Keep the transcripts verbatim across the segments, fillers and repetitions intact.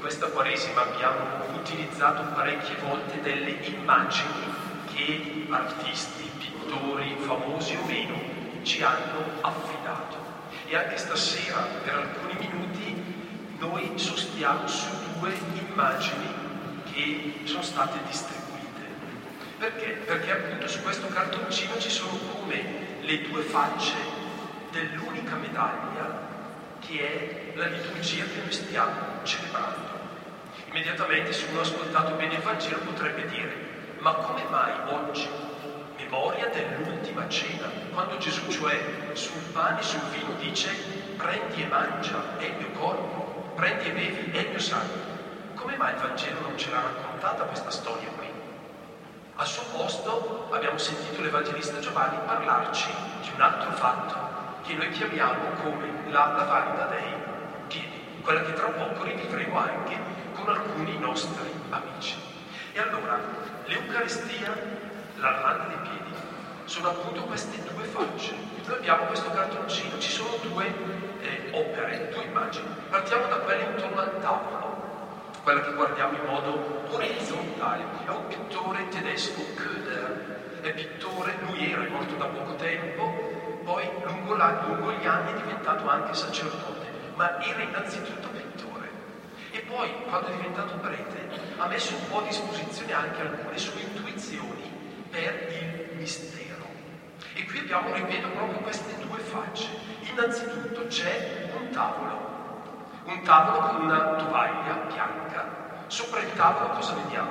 questa Quaresima abbiamo utilizzato parecchie volte delle immagini che artisti, pittori, famosi o meno, ci hanno affidato. E anche stasera, per alcuni minuti, noi sostiamo su due immagini che sono state distribuite. Perché? Perché appunto su questo cartoncino ci sono come le due facce dell'unica medaglia che è la liturgia che noi stiamo celebrando. Immediatamente, se uno ha ascoltato bene il Vangelo, potrebbe dire: ma come mai oggi, memoria dell'ultima cena, quando Gesù, cioè sul pane e sul vino, dice prendi e mangia, è il mio corpo, prendi e bevi, è il mio sangue, come mai il Vangelo non ce l'ha raccontata questa storia qui? Al suo posto abbiamo sentito l'Evangelista Giovanni parlarci di un altro fatto che noi chiamiamo come la lavanda dei piedi, quella che tra poco rivivremo anche con alcuni nostri amici. E allora, l'Eucaristia, la lavanda dei piedi, sono appunto queste due facce. Noi abbiamo questo cartoncino, ci sono due eh, opere, due immagini. Partiamo da quella intorno al tavolo, quella che guardiamo in modo orizzontale. È un pittore tedesco, Köhler, è pittore, lui era morto da poco tempo, poi lungo, la, lungo gli anni è diventato anche sacerdote, ma era innanzitutto pittore. E poi, quando è diventato prete, ha messo un po' a disposizione anche alcune sue intuizioni per il mistero. E qui abbiamo, ripeto, proprio queste due facce. Innanzitutto c'è un tavolo, un tavolo con una tovaglia bianca. Sopra il tavolo cosa vediamo?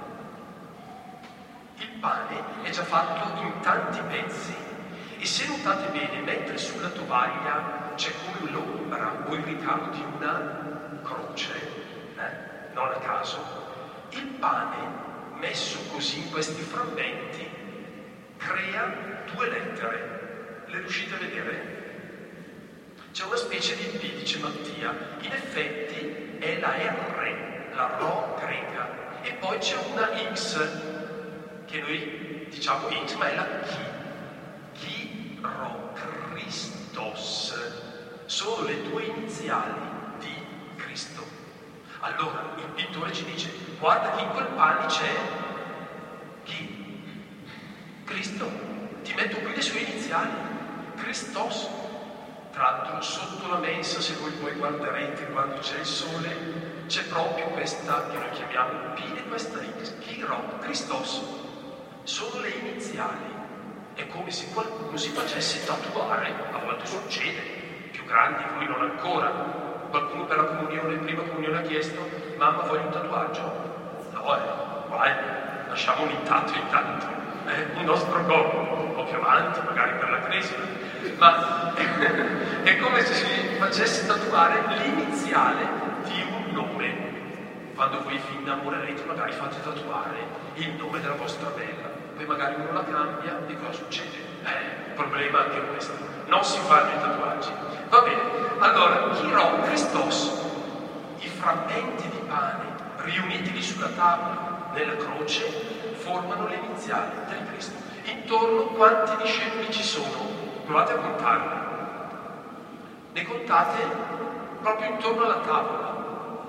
Il pane è già fatto in tanti pezzi. E se notate bene, mentre sulla tovaglia c'è come l'ombra o il ricamo di una croce, eh? non a caso, il pane messo così in questi frammenti crea due lettere. Le riuscite a vedere? C'è una specie di P, dice Mattia. In effetti è la R, la Ro greca, e poi c'è una X, che noi diciamo X, ma è la Chi. Christos, sono le due iniziali di Cristo. Allora il pittore ci dice: guarda che in quel pane c'è chi? Cristo. Ti metto qui le sue iniziali, Christos. Tra l'altro sotto la mensa, se voi poi guarderete quando c'è il sole, c'è proprio questa che noi chiamiamo P e questa X, Chiro, Christos. Sono le iniziali. È come se qualcuno si facesse tatuare, a volte succede, più grandi, voi non ancora. Qualcuno per la comunione, prima comunione ha chiesto: mamma, voglio un tatuaggio? No, eh, vai, lasciamo un intanto intanto, eh, il nostro corpo, un po' più avanti, magari per la cresima, ma è come se si facesse tatuare l'iniziale di un nome. Quando voi vi innamorerete, magari fate tatuare il nome della vostra bella. Poi magari uno la cambia e cosa succede? Eh, il problema è anche questo. Non si fanno i tatuaggi. Va bene. Allora, Chiro, Christos, i frammenti di pane riuniti lì sulla tavola, nella croce, formano le iniziali del Cristo. Intorno quanti discepoli ci sono? Provate a contarli. Ne contate proprio intorno alla tavola.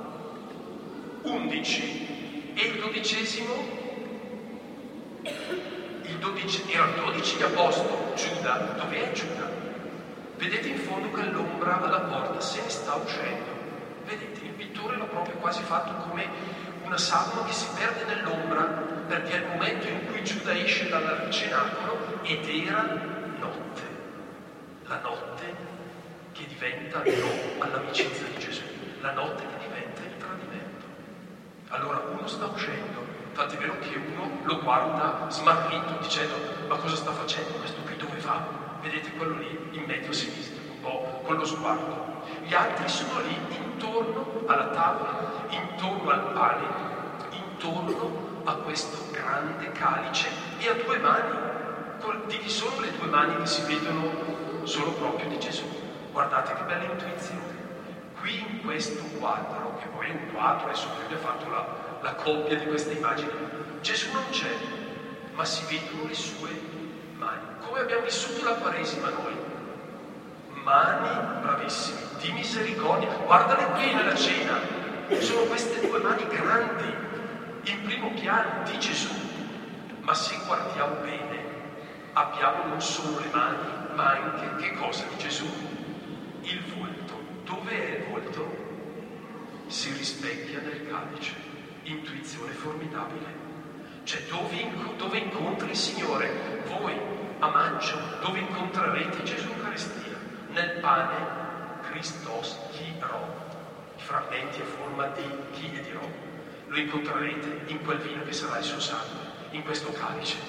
undici. E il dodicesimo? Il dodici, erano dodici gli apostoli. Giuda, dov'è Giuda? Vedete in fondo che l'ombra alla porta se ne sta uscendo. Vedete, il pittore l'ha proprio quasi fatto come una salma che si perde nell'ombra, perché è il momento in cui Giuda esce dal cenacolo ed era notte. La notte che diventa no all'amicizia di Gesù, la notte che diventa il tradimento. Allora uno sta uscendo. Infatti è vero che uno lo guarda smarrito dicendo: ma cosa sta facendo questo qui, dove va? Vedete quello lì in mezzo a sinistra, un po' con lo sguardo. Gli altri sono lì intorno alla tavola, intorno al pane, intorno a questo grande calice e a due mani. Di chi sono le due mani che si vedono solo proprio di Gesù? Guardate che bella intuizione. Qui in questo quadro, che poi è un quadro, adesso qui abbiamo fatto la la coppia di queste immagini, Gesù non c'è, ma si vedono le sue mani. Come abbiamo vissuto la Quaresima noi? Mani, bravissimi, di misericordia. Guardale qui nella cena, sono queste due mani grandi, in primo piano di Gesù. Ma se guardiamo bene, abbiamo non solo le mani, ma anche che cosa di Gesù? Il volto. Dove è il volto? Si rispecchia nel calice. Intuizione formidabile. Cioè dove, inco- dove incontri il Signore? Voi a maggio, dove incontrerete Gesù Eucaristia? Nel pane Christos chi ro, i frammenti a forma di chi e di ro. Lo incontrerete in quel vino che sarà il suo sangue, in questo calice.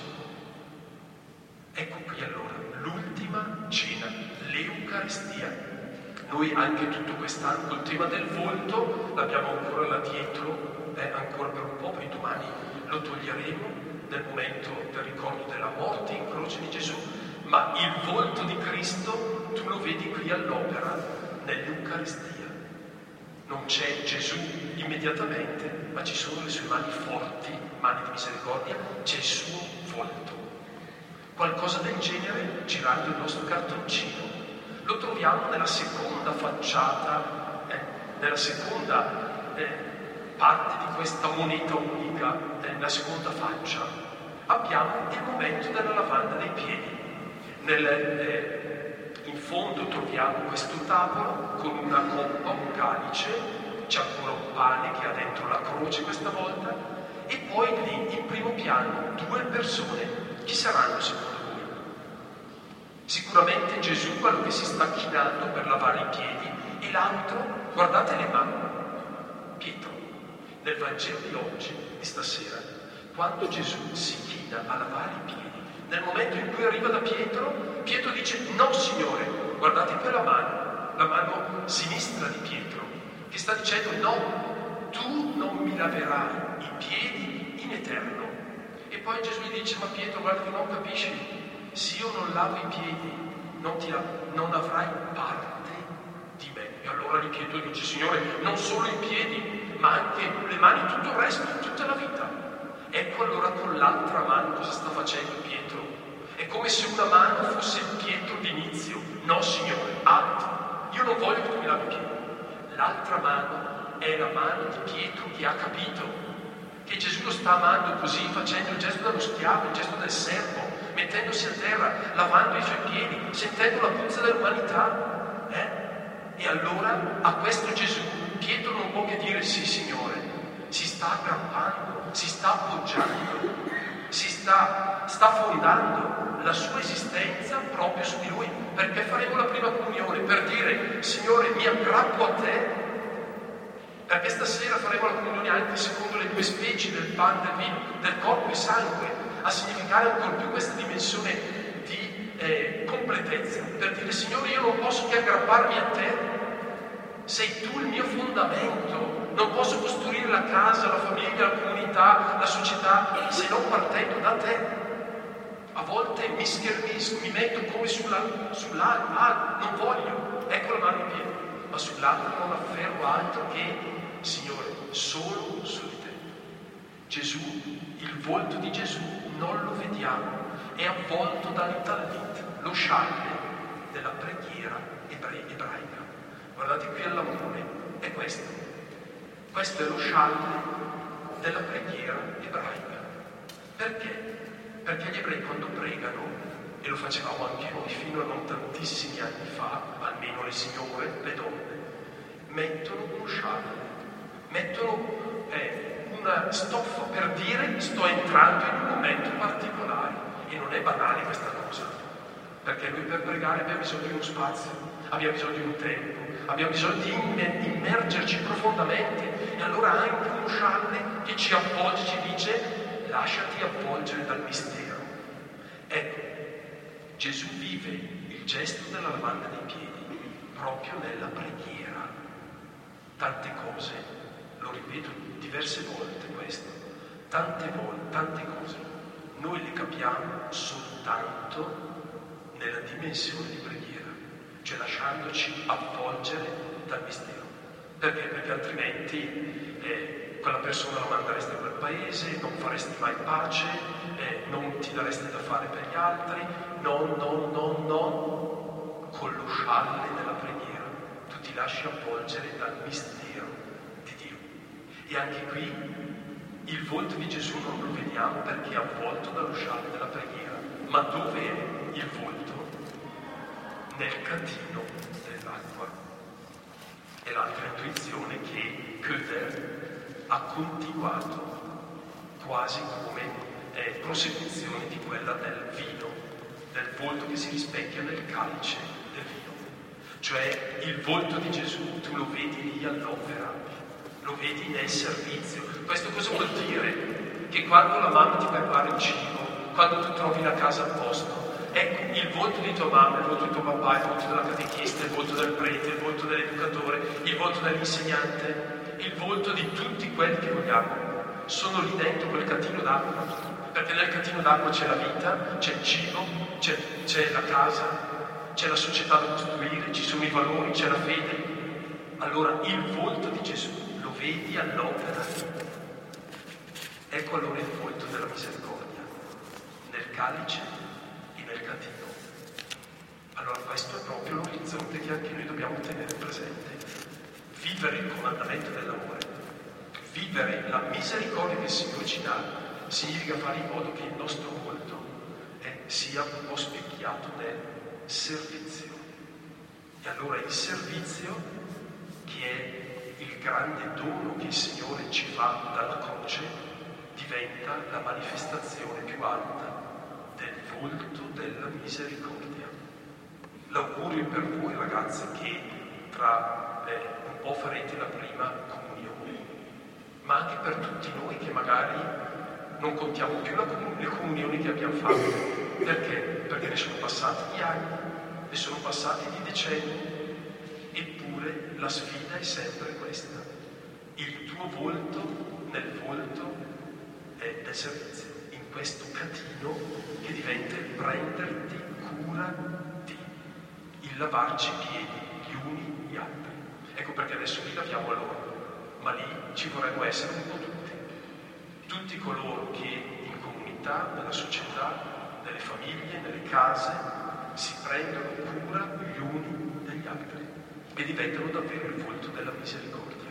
Ecco qui allora l'ultima cena, l'Eucaristia. Noi anche tutto quest'anno il tema del volto l'abbiamo ancora là dietro, eh, ancora per un po', poi domani lo toglieremo nel momento del ricordo della morte in croce di Gesù, ma il volto di Cristo tu lo vedi qui all'opera nell'Eucaristia. Non c'è Gesù immediatamente, ma ci sono le sue mani forti, mani di misericordia, c'è il suo volto. Qualcosa del genere, girando il nostro cartoncino, lo troviamo nella seconda facciata, eh, nella seconda eh, parte di questa moneta unica, eh, nella seconda faccia. Abbiamo il momento della lavanda dei piedi. Nel, eh, in fondo troviamo questo tavolo con una coppa, un calice, c'è ancora un pane che ha dentro la croce questa volta, e poi lì in primo piano due persone. Chi saranno secondo voi? Sicuramente Gesù, quello che si sta chinando per lavare i piedi, e l'altro, guardate le mani, Pietro. Nel Vangelo di oggi, di stasera, quando Gesù si china a lavare i piedi, nel momento in cui arriva da Pietro, Pietro dice: no Signore, guardate quella mano, la mano sinistra di Pietro, che sta dicendo: no, tu non mi laverai i piedi in eterno. E poi Gesù gli dice: ma Pietro, guarda che non capisci, se io non lavo i piedi non, ti la- non avrai parte di me. E allora lì Pietro dice: Signore, non solo i piedi, ma anche le mani, tutto il resto, tutta la vita. Ecco allora con l'altra mano cosa sta facendo Pietro. È come se una mano fosse il Pietro d'inizio. No Signore, alto, io non voglio che tu mi lavi i piedi. L'altra mano è la mano di Pietro che ha capito che Gesù lo sta amando così, facendo il gesto dello schiavo, il gesto del servo, mettendosi a terra, lavando i suoi piedi, sentendo la puzza dell'umanità. Eh? E allora a questo Gesù Pietro non può che dire: sì Signore, si sta aggrappando, si sta appoggiando, si sta, sta fondando la sua esistenza proprio su di lui. Perché faremo la prima comunione? Per dire: Signore, mi aggrappo a te. Perché stasera faremo la comunione anche secondo le due specie del pane e del vino, del corpo e sangue, a significare ancora più questa dimensione di eh, completezza, per dire: Signore, io non posso che aggrapparmi a te, sei tu il mio fondamento, non posso costruire la casa, la famiglia, la comunità, la società, se non partendo da te. A volte mi schermisco, mi metto come sulla, sull'altro, ah, non voglio, ecco la mano in piedi, ma sull'altro non afferro altro che: Signore, solo su di te. Gesù, il volto di Gesù non lo vediamo, è avvolto dal tallit, lo scialle della preghiera ebre- ebraica. Guardate qui all'amore, è questo. Questo è lo scialle della preghiera ebraica. Perché? Perché gli ebrei quando pregano, e lo facevamo anche noi fino a non tantissimi anni fa, almeno le signore, le donne, mettono uno scialle, mettono eh, una stoffa per dire: sto entrando in un momento particolare. E non è banale questa cosa, perché noi per pregare abbiamo bisogno di uno spazio, abbiamo bisogno di un tempo, abbiamo bisogno di immergerci profondamente. E allora anche uno scialle che ci appoggia, ci dice: lasciati avvolgere dal mistero. Ecco, Gesù vive il gesto della lavanda dei piedi proprio nella preghiera. Tante cose, lo ripeto diverse volte questo, tante volte, tante cose, noi le capiamo soltanto nella dimensione di preghiera, cioè lasciandoci avvolgere dal mistero. Perché? Perché altrimenti eh, quella persona la manderesti a quel paese, non faresti mai pace, eh, non ti daresti da fare per gli altri, no, no, no, no, con lo scialle della preghiera tu ti lasci avvolgere dal mistero di Dio. E anche qui il volto di Gesù non lo vediamo perché è avvolto dallo scialle della preghiera. Ma dove è il volto? Nel catino dell'acqua. E l'altra intuizione che Köhler ha continuato quasi come eh, prosecuzione di quella del vino, del volto che si rispecchia nel calice del vino. Cioè il volto di Gesù tu lo vedi lì all'opera, lo vedi nel servizio. Questo cosa vuol dire? Che quando la mamma ti prepara il cibo, quando tu trovi la casa a posto, ecco il volto di tua mamma, il volto di tuo papà, il volto della catechista, il volto del prete, il volto dell'educatore, il volto dell'insegnante, il volto di tutti quelli che vogliamo, sono lì dentro quel catino d'acqua, perché nel catino d'acqua c'è la vita, c'è il cibo, c'è, c'è la casa, c'è la società da costruire, ci sono i valori, c'è la fede. Allora il volto di Gesù lo vedi all'opera. Ecco allora il volto della misericordia, nel calice e nel catino. Allora questo è proprio l'orizzonte che anche noi dobbiamo tenere presente. Vivere il comandamento dell'amore, vivere la misericordia che il Signore ci dà, significa fare in modo che il nostro volto eh, sia un po' specchiato nel servizio. E allora il servizio, che è il grande dono che il Signore ci fa dalla croce, diventa la manifestazione più alta del volto della misericordia. L'augurio per voi ragazzi che tra eh, un po' farete la prima comunione, ma anche per tutti noi che magari non contiamo più la comun- le comunioni che abbiamo fatto. Perché? Perché ne sono passati gli anni, ne sono passati di decenni, eppure la sfida è sempre questa. Il tuo volto nel volto è del servizio, in questo catino che diventa il prenderti cura di, il lavarci i piedi gli uni gli altri. Ecco perché adesso li laviamo a loro, ma lì ci vorremmo essere un po' tutti. Tutti coloro che in comunità, nella società, nelle famiglie, nelle case, si prendono cura gli uni degli altri e diventano davvero il volto della misericordia.